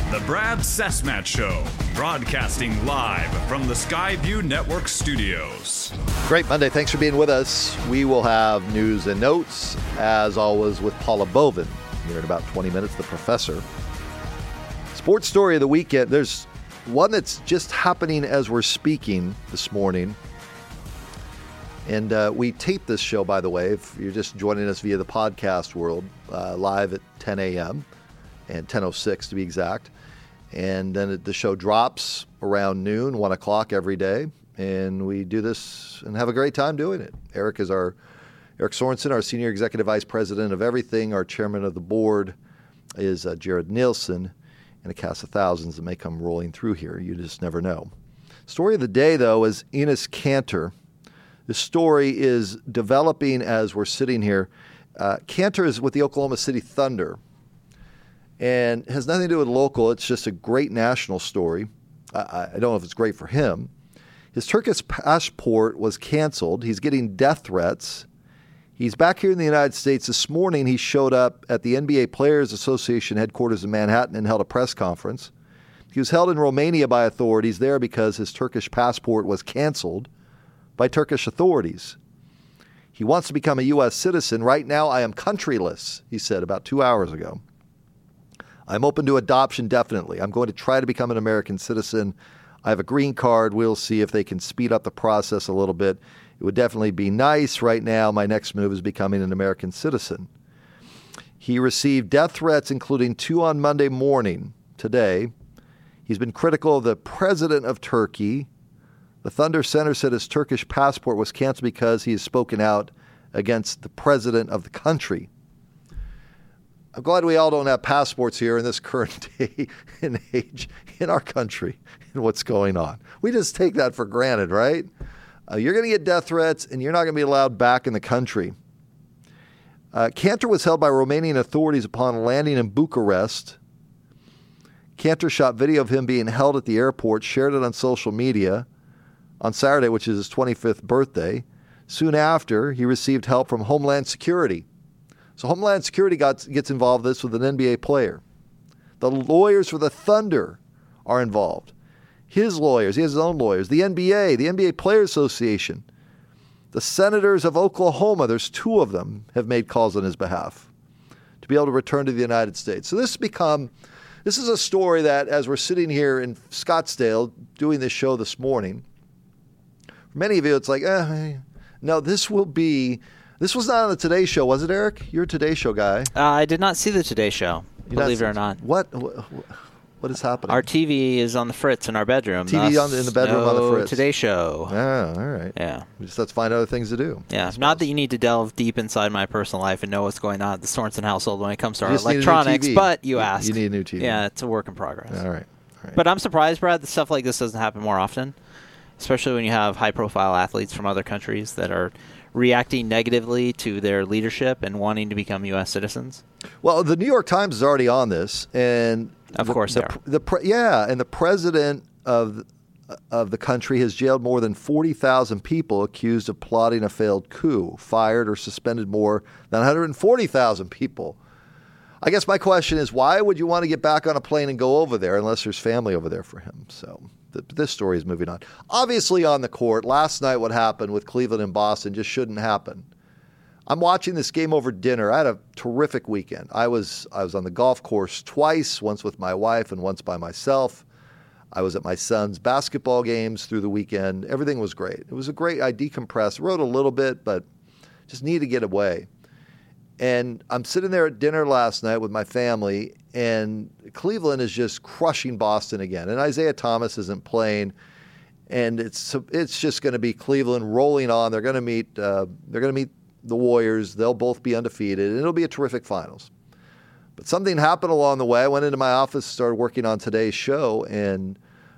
The Brad Sesmat Show, broadcasting live from the Skyview Network studios. Great Monday. Thanks for being with us. We will have news and notes, as always, with Paula Bovin here in about 20 minutes, the professor. Sports story of the weekend. There's one that's just happening as we're speaking this morning. And we tape this show, by the way, if you're just joining us via the podcast world, live at 10 a.m. and 10:06 to be exact. And then the show drops around noon, 1 o'clock every day. And we do this and have a great time doing it. Eric Sorensen, our Senior Executive Vice President of everything. Our Chairman of the Board is Jared Nielsen, and a cast of thousands that may come rolling through here. You just never know. Story of the day, though, is Enes Kanter. This story is developing as we're sitting here. Kanter is with the Oklahoma City Thunder and has nothing to do with local. It's just a great national story. I don't know if it's great for him. His Turkish passport was canceled. He's getting death threats. He's back here in the United States. This morning, he showed up at the NBA Players Association headquarters in Manhattan and held a press conference. He was held in Romania by authorities there because his Turkish passport was canceled by Turkish authorities. He wants to become a U.S. citizen. Right now, I am countryless, he said about 2 hours ago. I'm open to adoption, definitely. I'm going to try to become an American citizen. I have a green card. We'll see if they can speed up the process a little bit. It would definitely be nice. Right now, my next move is becoming an American citizen. He received death threats, including 2 on Monday morning, today. He's been critical of the president of Turkey. The Thunder Center said his Turkish passport was canceled because he has spoken out against the president of the country. I'm glad we all don't have passports here in this current day and age in our country and what's going on. We just take that for granted, right? You're going to get death threats and you're not going to be allowed back in the country. Kanter was held by Romanian authorities upon landing in Bucharest. Kanter shot video of him being held at the airport, shared it on social media on Saturday, which is his 25th birthday. Soon after, he received help from Homeland Security. So Homeland Security gets involved in this with an NBA player. The lawyers for the Thunder are involved. His lawyers, he has his own lawyers. The NBA Players Association. The Senators of Oklahoma, there's 2 of them, have made calls on his behalf to be able to return to the United States. So this is a story that, as we're sitting here in Scottsdale doing this show this morning, for many of you, it's like, no, this was not on the Today Show, was it, Eric? You're a Today Show guy. I did not see the Today Show, believe it or not. What is happening? Our TV is on the fritz in our bedroom. TV in the bedroom on the fritz. Today Show. Oh, all right. Yeah. We just have to find other things to do. Yeah. Not that you need to delve deep inside my personal life and know what's going on at the Sorensen household when it comes to our electronics, but you asked. You need a new TV. Yeah, it's a work in progress. All right. But I'm surprised, Brad, that stuff like this doesn't happen more often, especially when you have high-profile athletes from other countries that are reacting negatively to their leadership and wanting to become U.S. citizens? Well, the New York Times is already on this, and of course they are. And the president of the country has jailed more than 40,000 people accused of plotting a failed coup, fired or suspended more than 140,000 people. I guess my question is, why would you want to get back on a plane and go over there unless there's family over there for him? So this story is moving on. Obviously on the court, last night what happened with Cleveland and Boston just shouldn't happen. I'm watching this game over dinner. I had a terrific weekend. I was on the golf course twice, once with my wife and once by myself. I was at my son's basketball games through the weekend. Everything was great. It was a great, I decompressed, wrote a little bit, but just needed to get away. And I'm sitting there at dinner last night with my family, and Cleveland is just crushing Boston again. And Isaiah Thomas isn't playing, and it's just going to be Cleveland rolling on. They're going to meet the Warriors. They'll both be undefeated, and it'll be a terrific finals. But something happened along the way. I went into my office, started working on today's show, and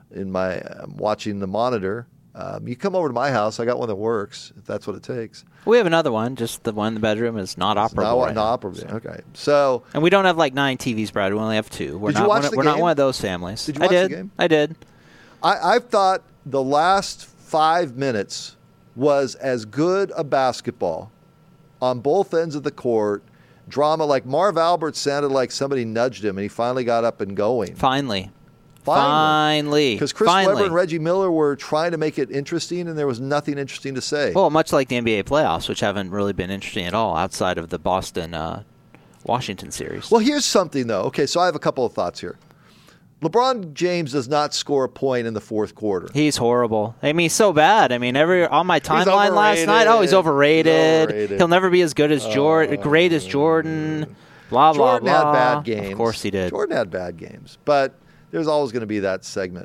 I'm watching the monitor. You come over to my house. I got one that works, if that's what it takes. We have another one, just the one in the bedroom is not operable. Not operable. Okay. So, and we don't have like 9 TVs, Brad. We only have 2. We're not one of those families. Did you watch the game? I did. I thought the last 5 minutes was as good a basketball on both ends of the court drama. Like Marv Albert sounded like somebody nudged him, and he finally got up and going. Finally. Because Chris Finally. Webber and Reggie Miller were trying to make it interesting, and there was nothing interesting to say. Well, much like the NBA playoffs, which haven't really been interesting at all outside of the Boston-Washington series. Well, here's something, though. Okay, so I have a couple of thoughts here. LeBron James does not score a point in the fourth quarter. He's horrible. I mean, he's so bad. I mean, on my timeline last night, he's overrated. He'll never be as good as great as Jordan. Blah, blah, Jordan blah. had bad games. Of course he did. Jordan had bad games, but there's always going to be that segment.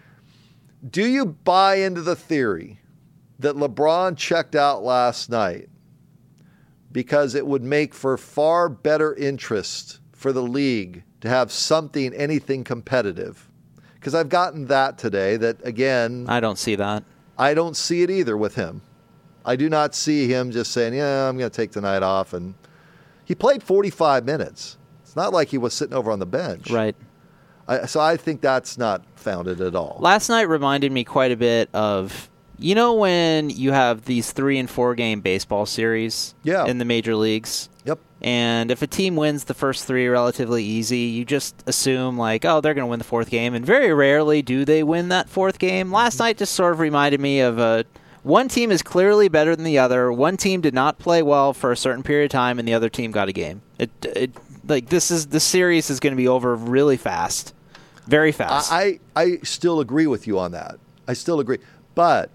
Do you buy into the theory that LeBron checked out last night because it would make for far better interest for the league to have anything competitive? Because I've gotten that today that, again... I don't see that. I don't see it either with him. I do not see him just saying, yeah, I'm going to take the night off. And he played 45 minutes. It's not like he was sitting over on the bench. Right. So I think that's not founded at all. Last night reminded me quite a bit of, when you have these 3 and 4 game baseball series in the major leagues? Yep. And if a team wins the first 3 relatively easy, you just assume they're going to win the 4th game. And very rarely do they win that 4th game. Last night just sort of reminded me of one team is clearly better than the other. One team did not play well for a certain period of time, and the other team got a game. This series is going to be over really fast. Very fast. I still agree with you on that. I still agree. But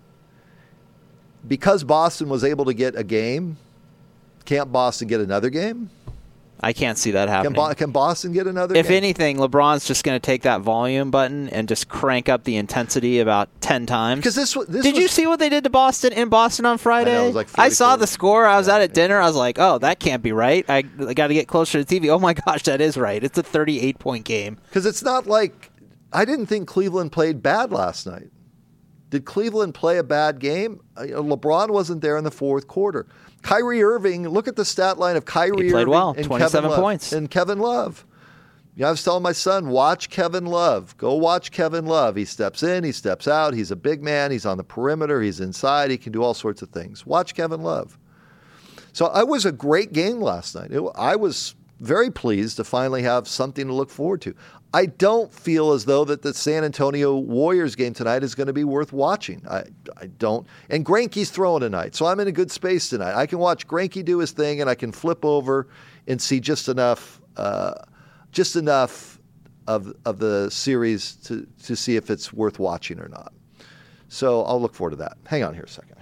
because Boston was able to get a game, can't Boston get another game? I can't see that happening. Can Boston get another game? If anything, LeBron's just going to take that volume button and just crank up the intensity about 10 times. Did you see what they did to Boston in Boston on Friday? I know, it was like 44. I saw the score. I was out at dinner. I was like, oh, that can't be right. I got to get closer to the TV. Oh, my gosh, that is right. It's a 38-point game. Because it's not like – I didn't think Cleveland played bad last night. Did Cleveland play a bad game? LeBron wasn't there in the fourth quarter. Kyrie Irving, look at the stat line of Kyrie Irving. He played well, and 27 points. And Kevin Love. I was telling my son, watch Kevin Love. Go watch Kevin Love. He steps in, he steps out. He's a big man. He's on the perimeter. He's inside. He can do all sorts of things. Watch Kevin Love. So it was a great game last night. I was very pleased to finally have something to look forward to. I don't feel as though that the San Antonio Warriors game tonight is going to be worth watching. I don't. And Greinke's throwing tonight, so I'm in a good space tonight. I can watch Greinke do his thing, and I can flip over and see just enough of the series to see if it's worth watching or not. So I'll look forward to that. Hang on here a second.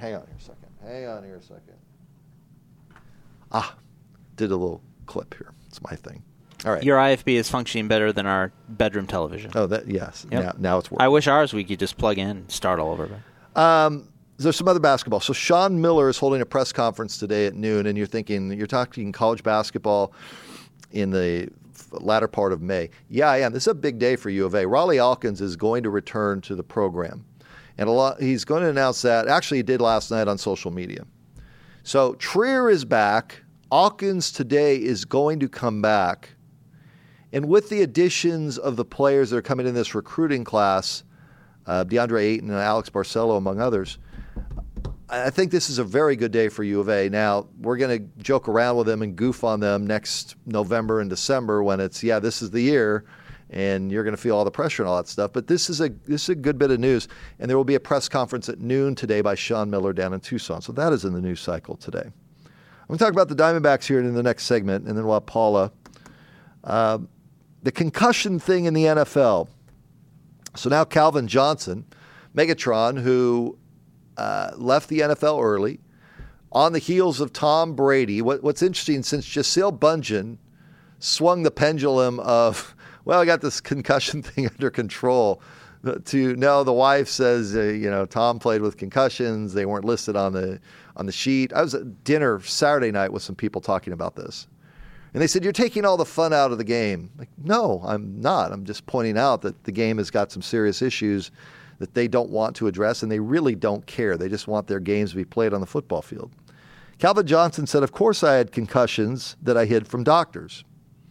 Did a little clip here. It's my thing. All right. Your IFB is functioning better than our bedroom television. Oh, yes. Yep. Now it's working. I wish ours we could just plug in and start all over. There's some other basketball. So Sean Miller is holding a press conference today at noon, and you're talking college basketball in the latter part of May. Yeah, I am. This is a big day for U of A. Rawle Alkins is going to return to the program. And he's going to announce that. Actually, he did last night on social media. So Trier is back. Alkins today is going to come back. And with the additions of the players that are coming in this recruiting class, DeAndre Ayton and Alex Barcelo, among others, I think this is a very good day for U of A. Now, we're going to joke around with them and goof on them next November and December when it's, this is the year, and you're going to feel all the pressure and all that stuff. But this is a good bit of news, and there will be a press conference at noon today by Sean Miller down in Tucson. So that is in the news cycle today. I'm going to talk about the Diamondbacks here in the next segment, and then we'll have Paula. The concussion thing in the NFL. So now Calvin Johnson, Megatron, who left the NFL early, on the heels of Tom Brady. What's interesting, since Gisele Bundchen swung the pendulum of, I got this concussion thing under control, to no, the wife says, Tom played with concussions. They weren't listed on the sheet. I was at dinner Saturday night with some people talking about this. And they said, you're taking all the fun out of the game. Like, no, I'm not. I'm just pointing out that the game has got some serious issues that they don't want to address, and they really don't care. They just want their games to be played on the football field. Calvin Johnson said, of course I had concussions that I hid from doctors.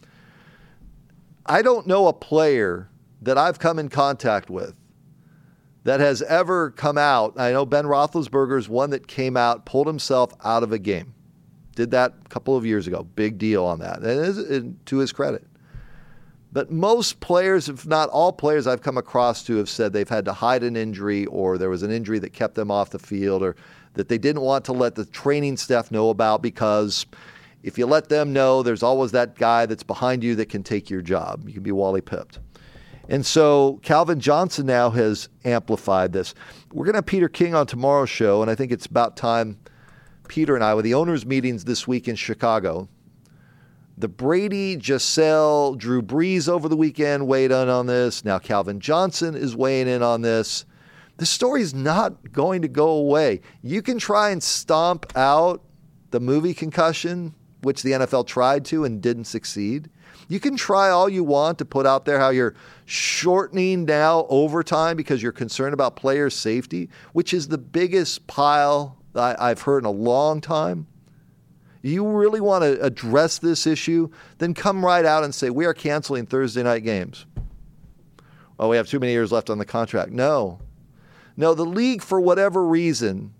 I don't know a player that I've come in contact with that has ever come out. I know Ben Roethlisberger is one that came out, pulled himself out of a game. Did that a couple of years ago. Big deal on that. And to his credit. But most players, if not all players I've come across to, have said they've had to hide an injury, or there was an injury that kept them off the field, or that they didn't want to let the training staff know about, because if you let them know, there's always that guy that's behind you that can take your job. You can be Wally Pipped. And so Calvin Johnson now has amplified this. We're going to have Peter King on tomorrow's show, and I think it's about time Peter and I, with the owners' meetings this week in Chicago, the Brady, Giselle, Drew Brees over the weekend weighed in on this. Now Calvin Johnson is weighing in on this. This story is not going to go away. You can try and stomp out the movie concussion, which the NFL tried to and didn't succeed. You can try all you want to put out there how you're shortening now overtime because you're concerned about player safety, which is the biggest pile I've heard in a long time. You really want to address this issue, then come right out and say, we are canceling Thursday night games. Oh, we have too many years left on the contract. No, the league, for whatever reason,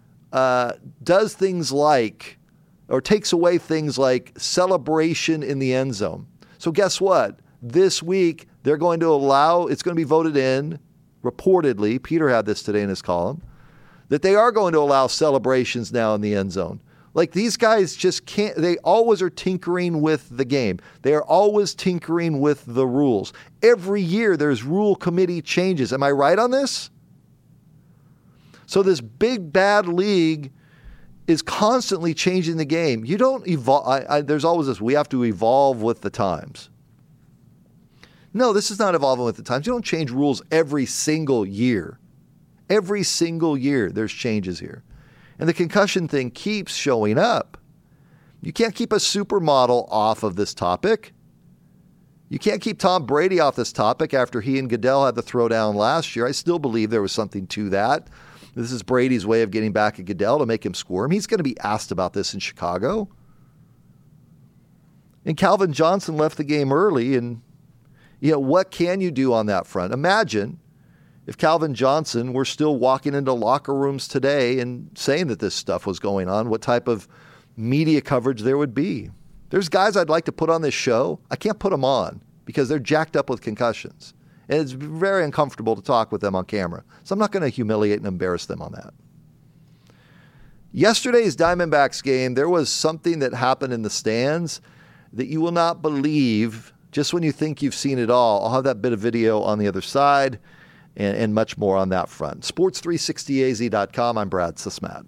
does things like, or takes away things like celebration in the end zone. So guess what? This week, they're going to allow, it's going to be voted in, reportedly, Peter had this today in his column, that they are going to allow celebrations now in the end zone. Like, these guys just can't, they always are tinkering with the game. They are always tinkering with the rules. Every year there's rule committee changes. Am I right on this? So this big bad league is constantly changing the game. You don't evolve. There's always this, we have to evolve with the times. No, this is not evolving with the times. You don't change rules every single year. Every single year there's changes here. And the concussion thing keeps showing up. You can't keep a supermodel off of this topic. You can't keep Tom Brady off this topic after he and Goodell had the throwdown last year. I still believe there was something to that. This is Brady's way of getting back at Goodell to make him squirm. He's going to be asked about this in Chicago. And Calvin Johnson left the game early. And, what can you do on that front? Imagine if Calvin Johnson were still walking into locker rooms today and saying that this stuff was going on, what type of media coverage there would be. There's guys I'd like to put on this show. I can't put them on because they're jacked up with concussions. And it's very uncomfortable to talk with them on camera. So I'm not going to humiliate and embarrass them on that. Yesterday's Diamondbacks game, there was something that happened in the stands that you will not believe just when you think you've seen it all. I'll have that bit of video on the other side. And much more on that front. Sports360az.com. I'm Brad Sismat.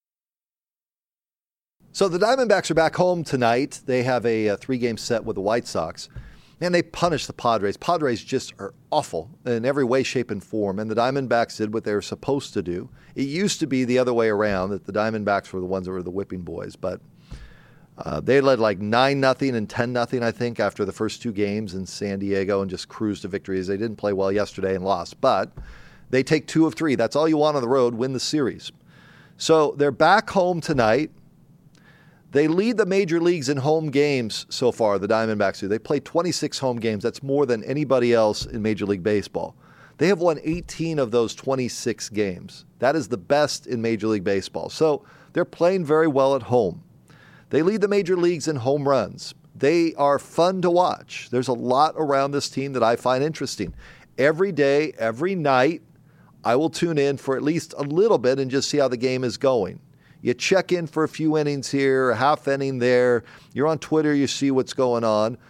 So the Diamondbacks are back home tonight. They have a 3-game set with the White Sox. And they punished the Padres. Padres just are awful in every way, shape, and form. And the Diamondbacks did what they were supposed to do. It used to be the other way around, that the Diamondbacks were the ones that were the whipping boys. But they led like 9-0 and 10-0, I think, after the first 2 games in San Diego and just cruised to victories. They didn't play well yesterday and lost, but they take 2 of 3. That's all you want on the road, win the series. So they're back home tonight. They lead the major leagues in home games so far, the Diamondbacks do. They play 26 home games. That's more than anybody else in Major League Baseball. They have won 18 of those 26 games. That is the best in Major League Baseball. So they're playing very well at home. They lead the major leagues in home runs. They are fun to watch. There's a lot around this team that I find interesting. Every day, every night, I will tune in for at least a little bit and just see how the game is going. You check in for a few innings here, a half inning there. You're on Twitter, you see what's going on.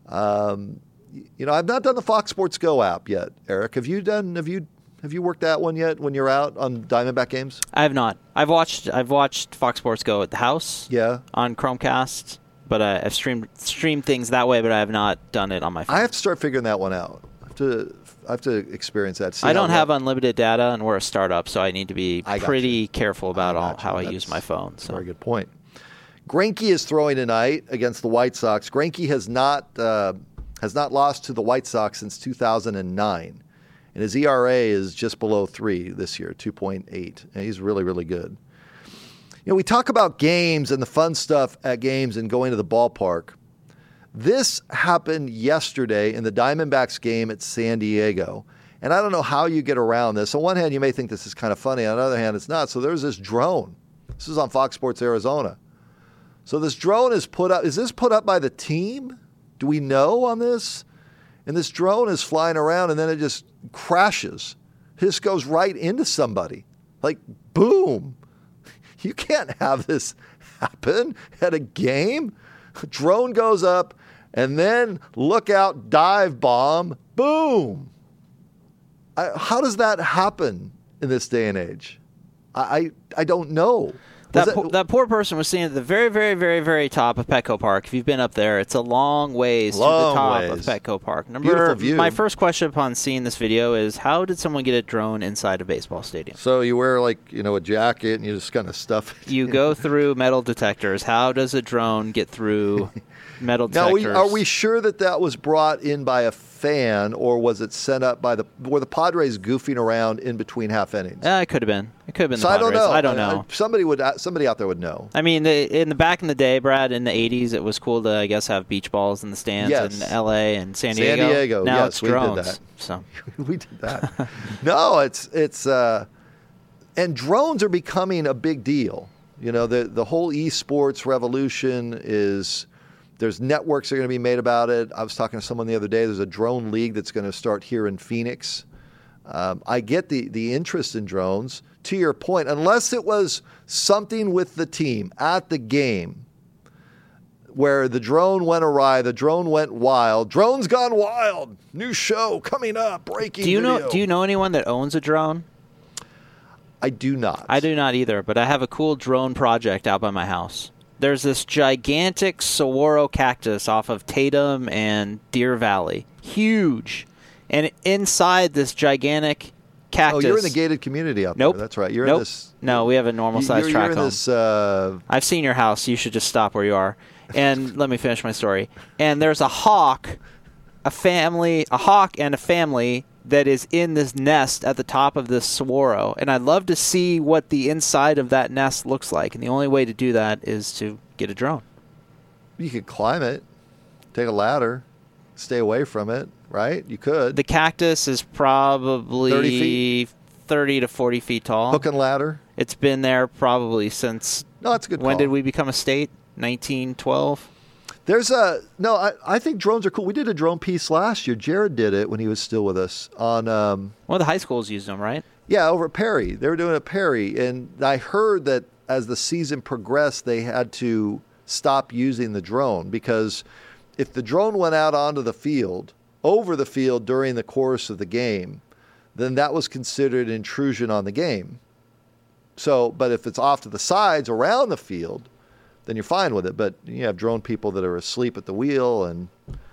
I've not done the Fox Sports Go app yet, Eric. Have you worked that one yet when you're out on Diamondback games? I have not. I've watched Fox Sports Go at the house. Yeah. On Chromecast, but I've streamed things that way, but I have not done it on my phone. I have to start figuring that one out. I have to experience that. I don't have unlimited data, and we're a startup, so I need to be pretty careful about how I use my phone. So. Very good point. Greinke is throwing tonight against the White Sox. Greinke has not lost to the White Sox since 2009. And his ERA is just below 3 this year, 2.8. And he's really, really good. We talk about games and the fun stuff at games and going to the ballpark. This happened yesterday in the Diamondbacks game at San Diego. And I don't know how you get around this. On one hand, you may think this is kind of funny. On the other hand, it's not. So there's this drone. This is on Fox Sports Arizona. So this drone is put up. Is this put up by the team? Do we know on this? And this drone is flying around and then it just crashes. It just goes right into somebody. Like, boom. You can't have this happen at a game. A drone goes up and then look out, dive bomb, boom. How does that happen in this day and age? I don't know. That poor person was seen at the very, very, very, very top of Petco Park. If you've been up there, it's a long ways to the top of Petco Park. Beautiful view. My first question upon seeing this video is, how did someone get a drone inside a baseball stadium? So you wear a jacket and you just kind of stuff it. You go through metal detectors. How does a drone get through metal detectors? Now, are we sure that was brought in by a fan, or was it sent up by were the Padres goofing around in between half innings? It could have been. It could have been so the Padres. I don't know. Somebody out there would know. I mean, back in the day, Brad, in the 80s, it was cool to, I guess, have beach balls in the stands in L.A. and San Diego. San Diego, now yes, it's drones. We did that. So. We did that. No, it's and drones are becoming a big deal. You know, the whole esports revolution is. There's networks that are going to be made about it. I was talking to someone the other day. There's a drone league that's going to start here in Phoenix. I get the interest in drones. To your point, unless it was something with the team at the game where the drone went awry, the drone went wild. Drones Gone Wild, new show coming up, breaking video. Do you know anyone that owns a drone? I do not. I do not either, but I have a cool drone project out by my house. There's this gigantic saguaro cactus off of Tatum and Deer Valley. Huge. And inside this gigantic cactus... Oh, you're in the gated community out there. That's right. You're in this... No, we have a normal-sized track home. You're in this... I've seen your house. You should just stop where you are. And let me finish my story. And there's a hawk and a family that is in this nest at the top of this saguaro. And I'd love to see what the inside of that nest looks like. And the only way to do that is to get a drone. You could climb it, take a ladder, stay away from it, right? You could. The cactus is probably 30 to 40 feet tall. Hook and ladder? It's been there probably since... No, that's a good call. When did we become a state? 1912? I think drones are cool. We did a drone piece last year. Jared did it when he was still with us on. One of the high schools used them, right? Yeah, over at Perry. They were doing it at Perry, and I heard that as the season progressed, they had to stop using the drone because if the drone went out onto the field, over the field during the course of the game, then that was considered intrusion on the game. So, but if it's off to the sides around the field, then you're fine with it. But you have drone people that are asleep at the wheel and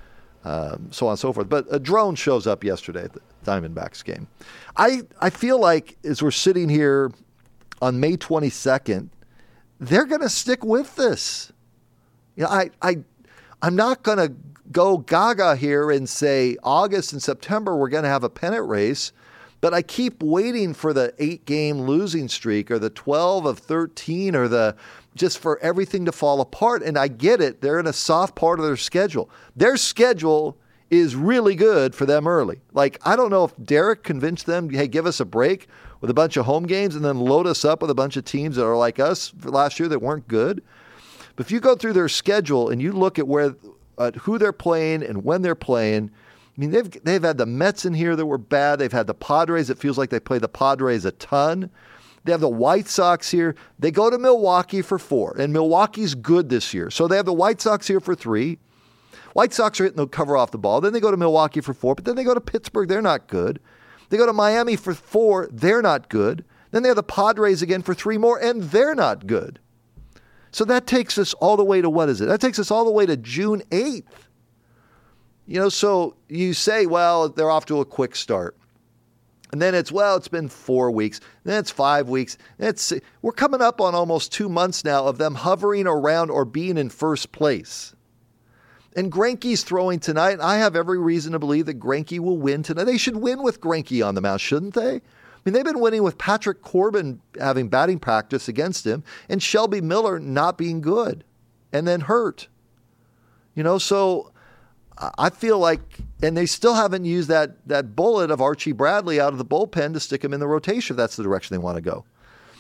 so on and so forth. But a drone shows up yesterday at the Diamondbacks game. I feel like as we're sitting here on May 22nd, they're going to stick with this. You know, I'm not going to go gaga here and say August and September we're going to have a pennant race, but I keep waiting for the 8-game losing streak or the 12 of 13 or just for everything to fall apart. And I get it. They're in a soft part of their schedule. Their schedule is really good for them early. Like, I don't know if Derek convinced them, hey, give us a break with a bunch of home games and then load us up with a bunch of teams that are like us last year that weren't good. But if you go through their schedule and you look at who they're playing and when they're playing, I mean, they've had the Mets in here that were bad. They've had the Padres. It feels like they play the Padres a ton. They have the White Sox here. They go to Milwaukee for 4, and Milwaukee's good this year. So they have the White Sox here for 3. White Sox are hitting the cover off the ball. Then they go to Milwaukee for 4, but then they go to Pittsburgh. They're not good. They go to Miami for 4. They're not good. Then they have the Padres again for 3 more, and they're not good. So that takes us all the way to what is it? That takes us all the way to June 8th. You know, so you say, well, they're off to a quick start. And then it's been 4 weeks. Then it's 5 weeks. We're coming up on almost 2 months now of them hovering around or being in first place. And Greinke's throwing tonight. I have every reason to believe that Greinke will win tonight. They should win with Greinke on the mound, shouldn't they? I mean, they've been winning with Patrick Corbin having batting practice against him and Shelby Miller not being good and then hurt. You know, so I feel like, and they still haven't used that bullet of Archie Bradley out of the bullpen to stick him in the rotation if that's the direction they want to go.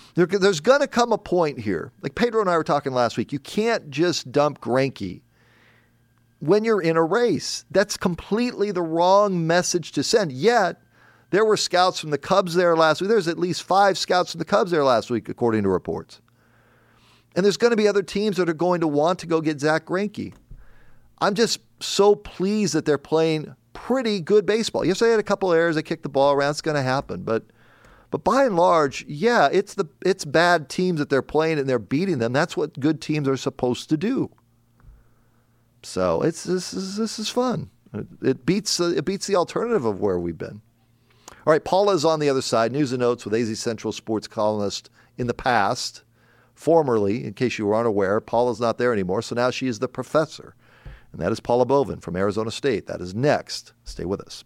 There's going to come a point here. Like Pedro and I were talking last week. You can't just dump Greinke when you're in a race. That's completely the wrong message to send. Yet, there were scouts from the Cubs there last week. There's at least 5 scouts from the Cubs there last week, according to reports. And there's going to be other teams that are going to want to go get Zach Greinke. I'm just so pleased that they're playing pretty good baseball. Yes, they had a couple errors. They kicked the ball around. It's going to happen. But by and large, yeah, it's bad teams that they're playing and they're beating them. That's what good teams are supposed to do. So this is fun. It beats the alternative of where we've been. All right, Paula is on the other side. News and notes with AZ Central sports columnist in the past. Formerly, in case you were unaware, Paula's not there anymore, so now she is the professor. And that is Paula Bovin from Arizona State. That is next. Stay with us.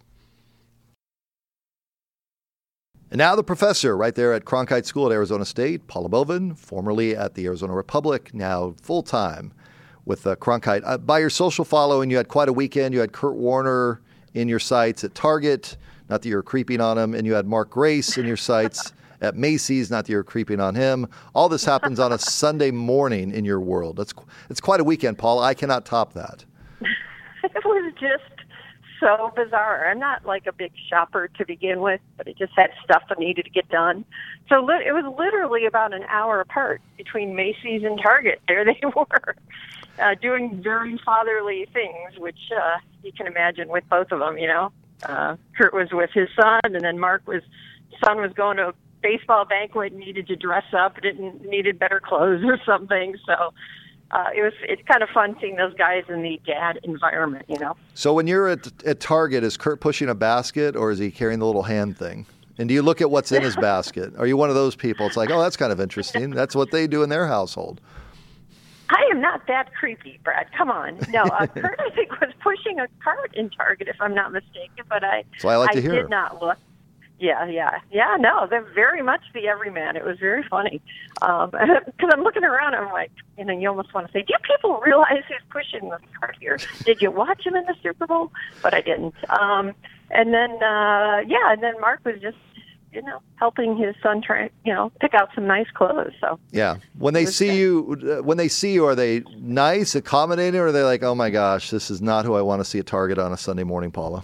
And now the professor right there at Cronkite School at Arizona State, Paula Bovin, formerly at the Arizona Republic, now full-time with Cronkite. By your social following, you had quite a weekend. You had Kurt Warner in your sights at Target, not that you're creeping on him, and you had Mark Grace in your sights at Macy's, not that you're creeping on him. All this happens on a Sunday morning in your world. It's quite a weekend, Paula. I cannot top that. It was just so bizarre. I'm not like a big shopper to begin with, but it just had stuff that needed to get done. So it was literally about an hour apart between Macy's and Target. There they were, doing very fatherly things, which you can imagine with both of them, you know. Kurt was with his son, and then son was going to a baseball banquet, needed to dress up, needed better clothes or something. So it's kind of fun seeing those guys in the dad environment, you know. So when you're at Target, is Kurt pushing a basket or is he carrying the little hand thing? And do you look at what's in his basket? Are you one of those people? It's like, oh, that's kind of interesting. That's what they do in their household. I am not that creepy, Brad. Come on. No, Kurt, I think, was pushing a cart in Target, if I'm not mistaken. But so I like to hear. Did not look. Yeah. No, they're very much the everyman. It was very funny because I'm looking around. And I'm like, you almost want to say, do people realize who's pushing the cart here? Did you watch him in the Super Bowl? But I didn't. And then Mark was just, helping his son try, pick out some nice clothes. So yeah, when they see you, are they nice, accommodating, or are they like, oh my gosh, this is not who I want to see at Target on a Sunday morning, Paula?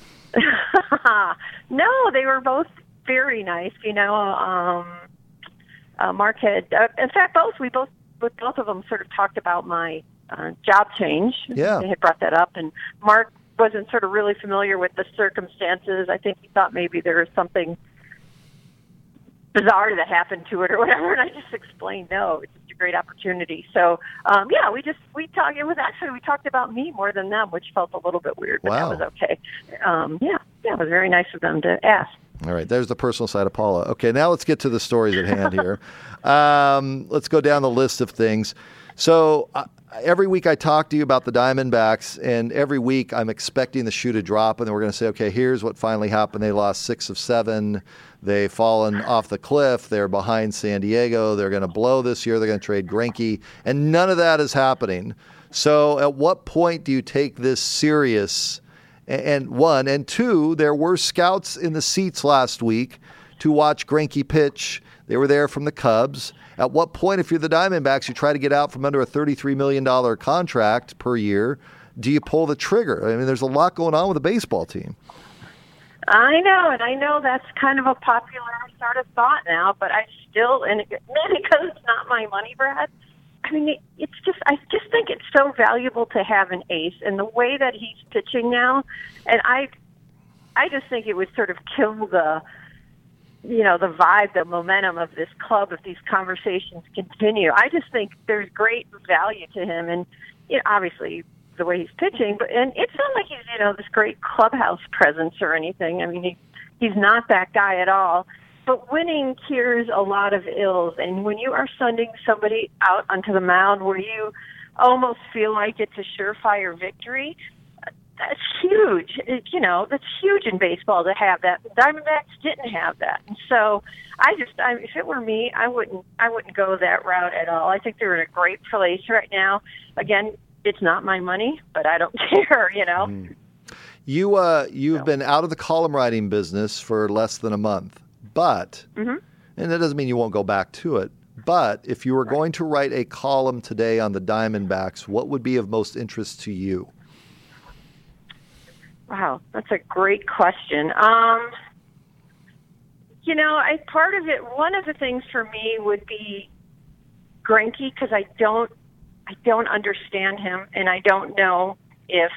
No, they were both very nice. Mark had, in fact, with both of them sort of talked about my job change. Yeah, they had brought that up, and Mark wasn't sort of really familiar with the circumstances. I think he thought maybe there was something bizarre that happened to it or whatever, and I just explained, no, it's just a great opportunity. So, we talked about me more than them, which felt a little bit weird, but wow. That was okay. It was very nice of them to ask. All right, there's the personal side of Paula. Okay, now let's get to the stories at hand here. Let's go down the list of things. So every week I talk to you about the Diamondbacks, and every week I'm expecting the shoe to drop, and then we're going to say, okay, here's what finally happened. They lost 6 of 7. They've fallen off the cliff. They're behind San Diego. They're going to blow this year. They're going to trade Greinke, and none of that is happening. So at what point do you take this serious? And one, and two, there were scouts in the seats last week to watch Greinke pitch. They were there from the Cubs. At what point, if you're the Diamondbacks, you try to get out from under a $33 million contract per year, do you pull the trigger? I mean, there's a lot going on with the baseball team. I know, and I know that's kind of a popular sort of thought now, but I still, and maybe because it's not my money, Brad, I mean, I just think it's so valuable to have an ace, and the way that he's pitching now, and I just think it would sort of kill the vibe, the momentum of this club if these conversations continue. I just think there's great value to him, and obviously the way he's pitching, and it's not like he's this great clubhouse presence or anything. I mean, he's not that guy at all. But winning cures a lot of ills, and when you are sending somebody out onto the mound where you almost feel like it's a surefire victory, that's huge. That's huge in baseball to have that. The Diamondbacks didn't have that, and so if it were me, I wouldn't go that route at all. I think they're in a great place right now. Again, it's not my money, but I don't care. You've been out of the column writing business for less than a month, but and that doesn't mean you won't go back to it. But if you were going to write a column today on the Diamondbacks, what would be of most interest to you? Wow, that's a great question. Part of it, one of the things for me would be Greinke, because I don't understand him, and I don't know if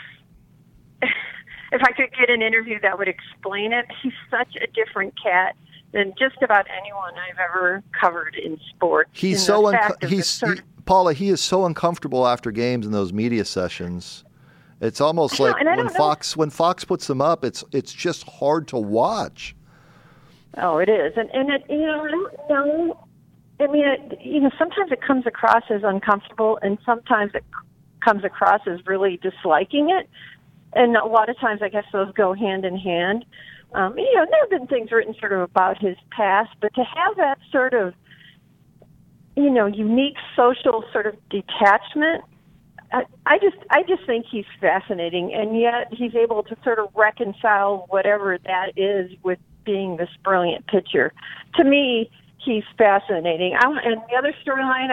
I could get an interview that would explain it. He's such a different cat than just about anyone I've ever covered in sports. Paula, he is so uncomfortable after games in those media sessions. It's almost like when Fox puts them up, it's just hard to watch. Oh, it is, and it, I don't know. I mean, sometimes it comes across as uncomfortable, and sometimes it comes across as really disliking it. And a lot of times, I guess those go hand in hand. There have been things written sort of about his past, but to have that sort of, unique social sort of detachment, I just think he's fascinating, and yet he's able to sort of reconcile whatever that is with being this brilliant pitcher. To me, he's fascinating. And the other storyline,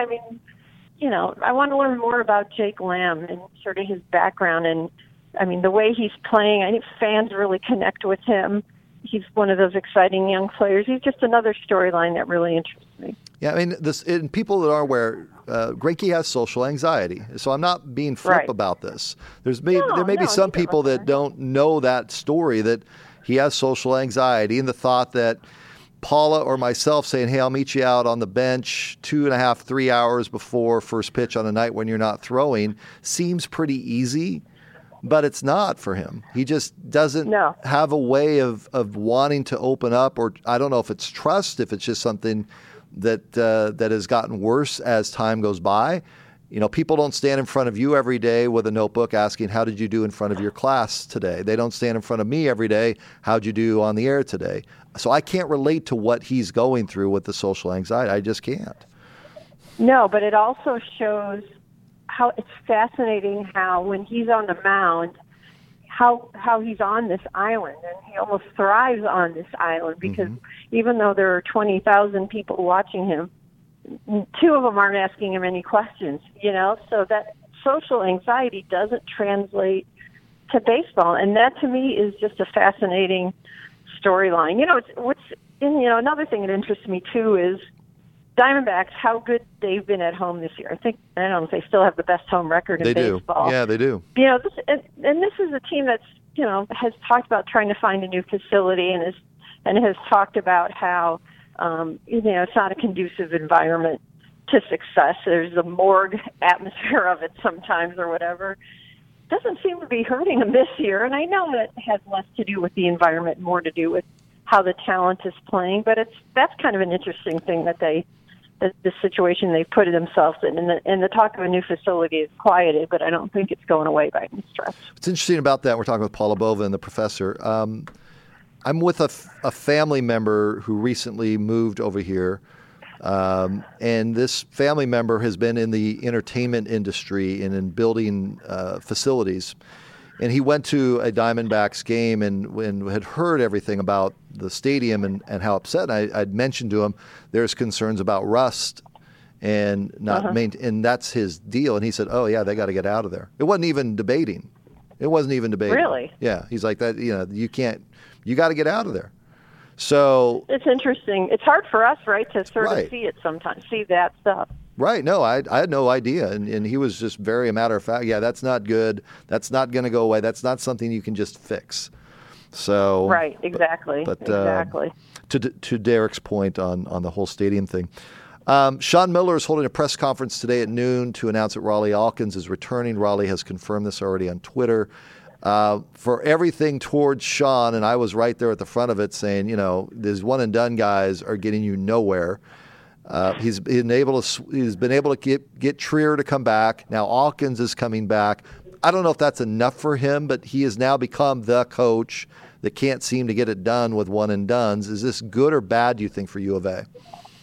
I want to learn more about Jake Lamb and sort of his background. And, the way he's playing, I think fans really connect with him. He's one of those exciting young players. He's just another storyline that really interests me. Yeah, and people that are aware, Greinke has social anxiety. So I'm not being flip about this. There may be some people that don't know that story, that he has social anxiety, and the thought that Paula or myself saying, hey, I'll meet you out on the bench 2.5, 3 hours before first pitch on a night when you're not throwing seems pretty easy, but it's not for him. He just doesn't have a way of wanting to open up, or I don't know if it's trust, if it's just something that has gotten worse as time goes by. People don't stand in front of you every day with a notebook asking, how did you do in front of your class today? They don't stand in front of me every day, how'd you do on the air today? So I can't relate to what he's going through with the social anxiety. I just can't. No, but it also shows how it's fascinating how when he's on the mound, how he's on this island, and he almost thrives on this island because even though there are 20,000 people watching him, 2 of them aren't asking him any questions, so that social anxiety doesn't translate to baseball. And that to me is just a fascinating storyline. Another thing that interests me too is Diamondbacks, how good they've been at home this year. I don't know if they still have the best home record in baseball. Yeah, they do. This is a team that's, has talked about trying to find a new facility and has talked about how, it's not a conducive environment to success. There's a morgue atmosphere of it sometimes or whatever. Doesn't seem to be hurting them this year, and I know that has less to do with the environment, more to do with how the talent is playing, but that's kind of an interesting thing that the situation they've put themselves in, and the talk of a new facility is quieted, but I don't think it's going away by any stretch. What's interesting about that, we're talking with Paula Bova, the professor. I'm with a family member who recently moved over here, and this family member has been in the entertainment industry and in building facilities. And he went to a Diamondbacks game and had heard everything about the stadium and how upset. I'd mentioned to him there's concerns about rust and not and that's his deal. And he said, "Oh yeah, they got to get out of there." It wasn't even debating. Really? Yeah, he's like that. You can't. You got to get out of there. So it's interesting. It's hard for us, right, to sort of see it sometimes, see that stuff. Right. No, I had no idea. And he was just very matter of fact. Yeah, that's not good. That's not going to go away. That's not something you can just fix. So right. Exactly. But exactly. To Derek's point on the whole stadium thing, Sean Miller is holding a press conference today at noon to announce that Rawle Alkins is returning. Rawle has confirmed this already on Twitter. For everything towards Sean, and I was right there at the front of it saying, these one and done guys are getting you nowhere. He's been able to get Trier to come back. Now Alkins is coming back. I don't know if that's enough for him, but he has now become the coach that can't seem to get it done with one and dones. Is this good or bad, do you think, for U of A?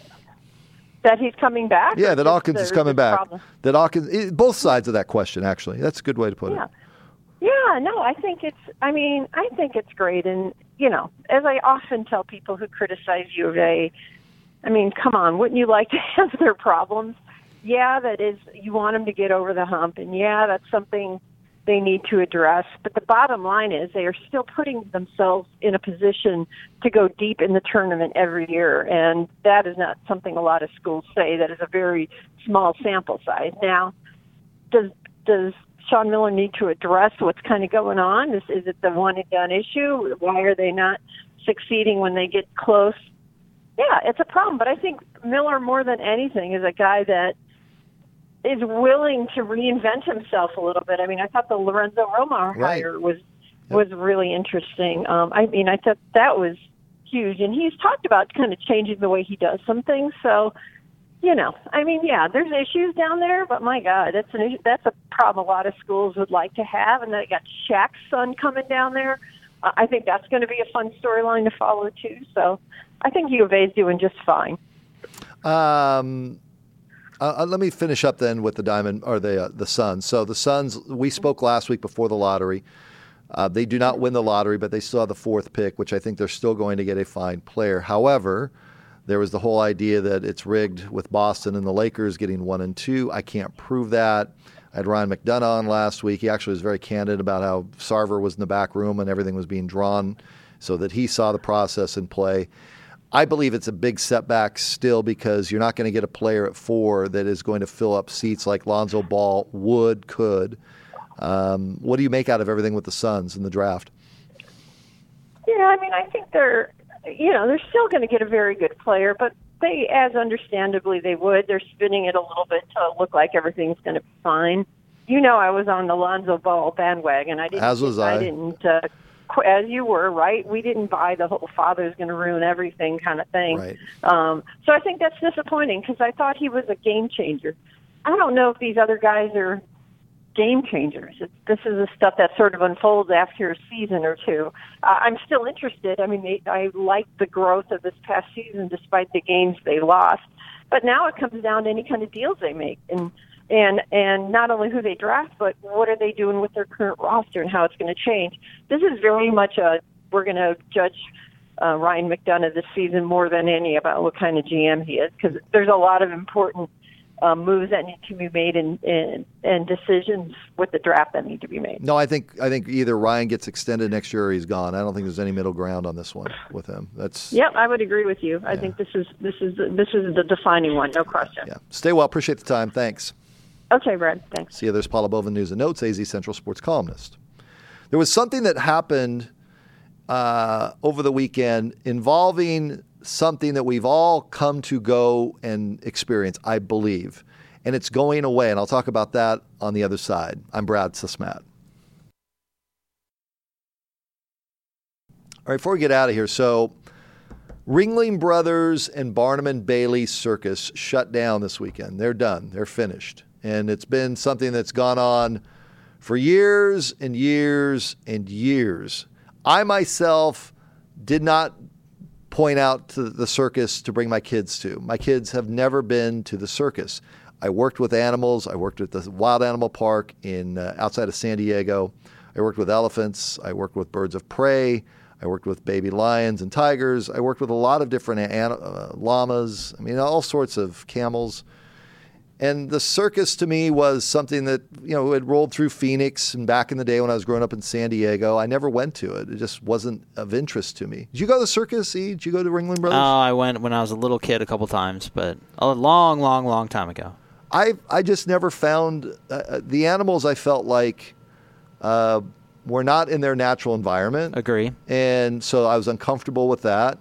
That he's coming back? Yeah, that Alkins is coming back. That Alkins, both sides of that question, actually. That's a good way to put it. Yeah, no, I think it's great. And, as I often tell people who criticize U of A, I mean, come on, wouldn't you like to have their problems? Yeah, that is, you want them to get over the hump, and yeah, that's something they need to address. But the bottom line is they are still putting themselves in a position to go deep in the tournament every year, and that is not something a lot of schools say. That is a very small sample size. Now, does Sean Miller need to address what's kind of going on? Is it the one-and-done issue? Why are they not succeeding when they get close? Yeah, it's a problem. But I think Miller, more than anything, is a guy that is willing to reinvent himself a little bit. I mean, I thought the Lorenzo Romar hire was really interesting. I thought that was huge. And he's talked about kind of changing the way he does some things. So, there's issues down there, but my God, that's a problem a lot of schools would like to have. And then they got Shaq's son coming down there. I think that's going to be a fun storyline to follow too. So I think U of A is doing just fine. Let me finish up then with the Diamond or the Suns. So the Suns, we spoke last week before the lottery. They do not win the lottery, but they still have the fourth pick, which I think they're still going to get a fine player. However, there was the whole idea that it's rigged with Boston and the Lakers getting 1 and 2. I can't prove that. I had Ryan McDonough on last week. He actually was very candid about how Sarver was in the back room and everything was being drawn so that he saw the process in play. I believe it's a big setback still because you're not going to get a player at 4 that is going to fill up seats like Lonzo Ball could. What do you make out of everything with the Suns in the draft? Yeah, I think they're still going to get a very good player, but they, as understandably they would, they're spinning it a little bit to look like everything's going to be fine. I was on the Lonzo Ball bandwagon. As was I. I didn't, as you were, right? We didn't buy the whole father's going to ruin everything kind of thing. Right. So I think that's disappointing because I thought he was a game changer. I don't know if these other guys are game changers. This is the stuff that sort of unfolds after a season or two. I'm still interested. I liked the growth of this past season despite the games they lost. But now it comes down to any kind of deals they make and not only who they draft, but what are they doing with their current roster and how it's going to change. This is very much we're going to judge Ryan McDonough this season more than any about what kind of GM he is because there's a lot of important moves that need to be made and decisions with the draft that need to be made. No, I think either Ryan gets extended next year or he's gone. I don't think there's any middle ground on this one with him. Yep, I would agree with you. I think this is the defining one, no question. Yeah. Stay well. Appreciate the time. Thanks. Okay, Brad. Thanks. See you. There's Paula Bovin, News and Notes, AZ Central Sports columnist. There was something that happened over the weekend involving something that we've all come to go and experience, I believe. And it's going away, and I'll talk about that on the other side. I'm Brad Susmat. All right, before we get out of here, so Ringling Brothers and Barnum and Bailey Circus shut down this weekend. They're done. They're finished. And it's been something that's gone on for years and years and years. I myself did not point out to the circus to bring my kids to. My kids have never been to the circus. I worked with animals. I worked at the Wild Animal Park outside of San Diego. I worked with elephants. I worked with birds of prey. I worked with baby lions and tigers. I worked with a lot of different llamas. All sorts of camels. And the circus to me was something that, had rolled through Phoenix and back in the day when I was growing up in San Diego. I never went to it. It just wasn't of interest to me. Did you go to the circus, E? Did you go to Ringling Brothers? Oh, I went when I was a little kid a couple times, but a long, long, long time ago. I just never found the animals I felt like were not in their natural environment. Agree. And so I was uncomfortable with that.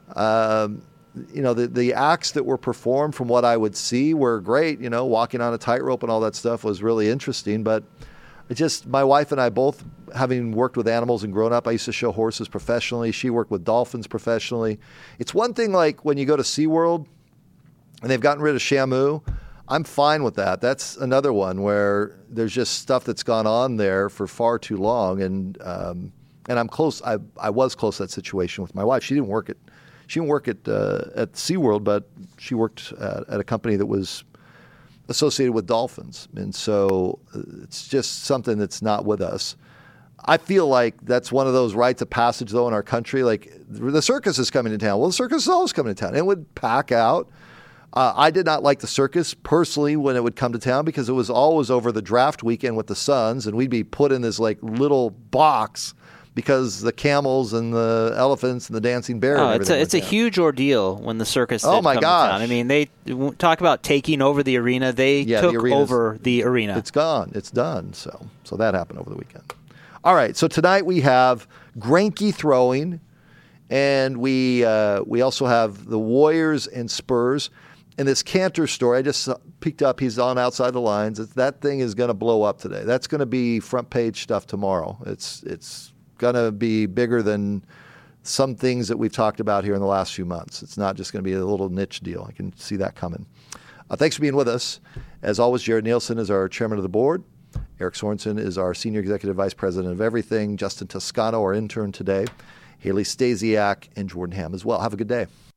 The acts that were performed from what I would see were great. Walking on a tightrope and all that stuff was really interesting. But my wife and I both, having worked with animals and grown up, I used to show horses professionally. She worked with dolphins professionally. It's one thing like when you go to SeaWorld and they've gotten rid of Shamu. I'm fine with that. That's another one where there's just stuff that's gone on there for far too long. And I'm close. I was close to that situation with my wife. She didn't work at SeaWorld, but she worked at a company that was associated with dolphins. And so it's just something that's not with us. I feel like that's one of those rites of passage, though, in our country. Like, the circus is coming to town. Well, the circus is always coming to town. It would pack out. I did not like the circus personally when it would come to town because it was always over the draft weekend with the Suns, and we'd be put in this like little box because the camels and the elephants and the dancing bear. Oh, and it's a huge ordeal when the circus. Oh my gosh! gosh! I mean, they talk about taking over the arena. They took over the arena. It's gone. It's done. So that happened over the weekend. All right. So tonight we have Greinke throwing, and we also have the Warriors and Spurs. And this Cantor story, I just picked up. He's on Outside the Lines. That thing is going to blow up today. That's going to be front page stuff tomorrow. It's going to be bigger than some things that we've talked about here in the last few months. It's not just going to be a little niche deal. I can see that coming. Thanks for being with us. As always, Jared Nielsen is our chairman of the board. Eric Sorensen is our senior executive vice president of everything. Justin Toscano, our intern today. Haley Stasiak and Jordan Ham as well. Have a good day.